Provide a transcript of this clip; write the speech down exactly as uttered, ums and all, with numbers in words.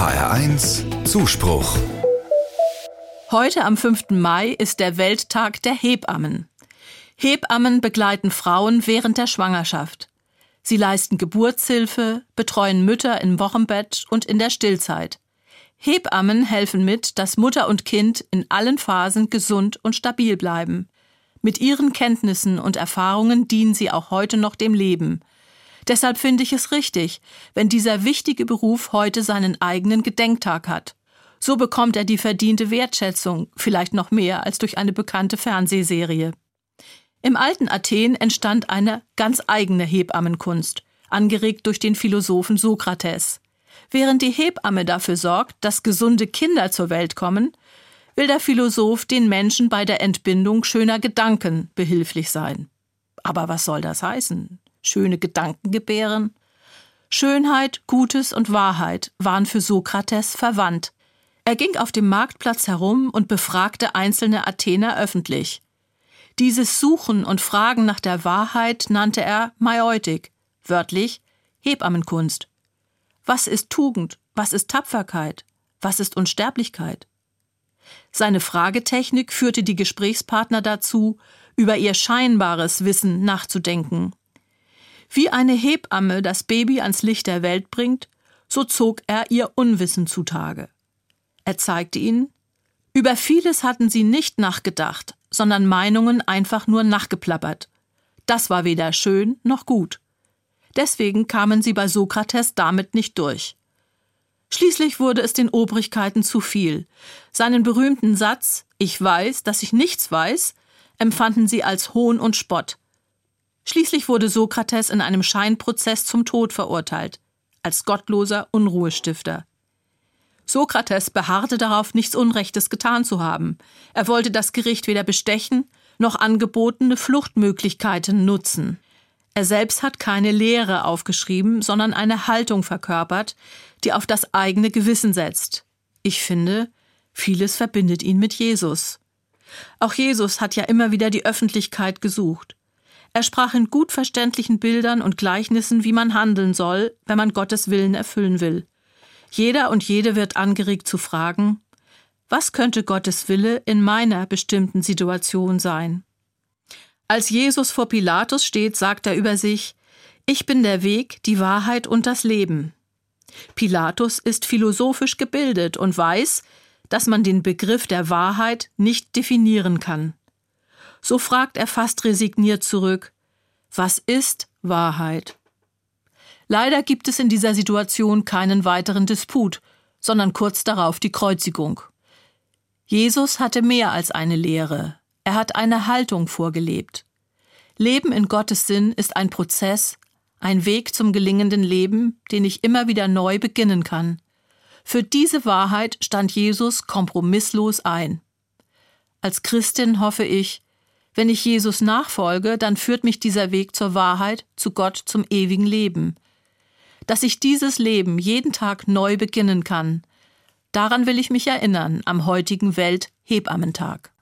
H R eins Zuspruch. Heute am fünften Mai ist der Welttag der Hebammen. Hebammen begleiten Frauen während der Schwangerschaft. Sie leisten Geburtshilfe, betreuen Mütter im Wochenbett und in der Stillzeit. Hebammen helfen mit, dass Mutter und Kind in allen Phasen gesund und stabil bleiben. Mit ihren Kenntnissen und Erfahrungen dienen sie auch heute noch dem Leben. Deshalb finde ich es richtig, wenn dieser wichtige Beruf heute seinen eigenen Gedenktag hat. So bekommt er die verdiente Wertschätzung, vielleicht noch mehr als durch eine bekannte Fernsehserie. Im alten Athen entstand eine ganz eigene Hebammenkunst, angeregt durch den Philosophen Sokrates. Während die Hebamme dafür sorgt, dass gesunde Kinder zur Welt kommen, will der Philosoph den Menschen bei der Entbindung schöner Gedanken behilflich sein. Aber was soll das heißen? Schöne Gedanken gebären? Schönheit, Gutes und Wahrheit waren für Sokrates verwandt. Er ging auf dem Marktplatz herum und befragte einzelne Athener öffentlich. Dieses Suchen und Fragen nach der Wahrheit nannte er Maieutik, wörtlich Hebammenkunst. Was ist Tugend? Was ist Tapferkeit? Was ist Unsterblichkeit? Seine Fragetechnik führte die Gesprächspartner dazu, über ihr scheinbares Wissen nachzudenken. Wie eine Hebamme das Baby ans Licht der Welt bringt, so zog er ihr Unwissen zutage. Er zeigte ihnen, über vieles hatten sie nicht nachgedacht, sondern Meinungen einfach nur nachgeplappert. Das war weder schön noch gut. Deswegen kamen sie bei Sokrates damit nicht durch. Schließlich wurde es den Obrigkeiten zu viel. Seinen berühmten Satz, »Ich weiß, dass ich nichts weiß«, empfanden sie als Hohn und Spott. Schließlich wurde Sokrates in einem Scheinprozess zum Tod verurteilt, als gottloser Unruhestifter. Sokrates beharrte darauf, nichts Unrechtes getan zu haben. Er wollte das Gericht weder bestechen, noch angebotene Fluchtmöglichkeiten nutzen. Er selbst hat keine Lehre aufgeschrieben, sondern eine Haltung verkörpert, die auf das eigene Gewissen setzt. Ich finde, vieles verbindet ihn mit Jesus. Auch Jesus hat ja immer wieder die Öffentlichkeit gesucht. Er sprach in gut verständlichen Bildern und Gleichnissen, wie man handeln soll, wenn man Gottes Willen erfüllen will. Jeder und jede wird angeregt zu fragen, was könnte Gottes Wille in meiner bestimmten Situation sein? Als Jesus vor Pilatus steht, sagt er über sich, ich bin der Weg, die Wahrheit und das Leben. Pilatus ist philosophisch gebildet und weiß, dass man den Begriff der Wahrheit nicht definieren kann. So fragt er fast resigniert zurück, was ist Wahrheit? Leider gibt es in dieser Situation keinen weiteren Disput, sondern kurz darauf die Kreuzigung. Jesus hatte mehr als eine Lehre. Er hat eine Haltung vorgelebt. Leben in Gottes Sinn ist ein Prozess, ein Weg zum gelingenden Leben, den ich immer wieder neu beginnen kann. Für diese Wahrheit stand Jesus kompromisslos ein. Als Christin hoffe ich, wenn ich Jesus nachfolge, dann führt mich dieser Weg zur Wahrheit, zu Gott, zum ewigen Leben. Dass ich dieses Leben jeden Tag neu beginnen kann, daran will ich mich erinnern am heutigen Welt-Hebammentag.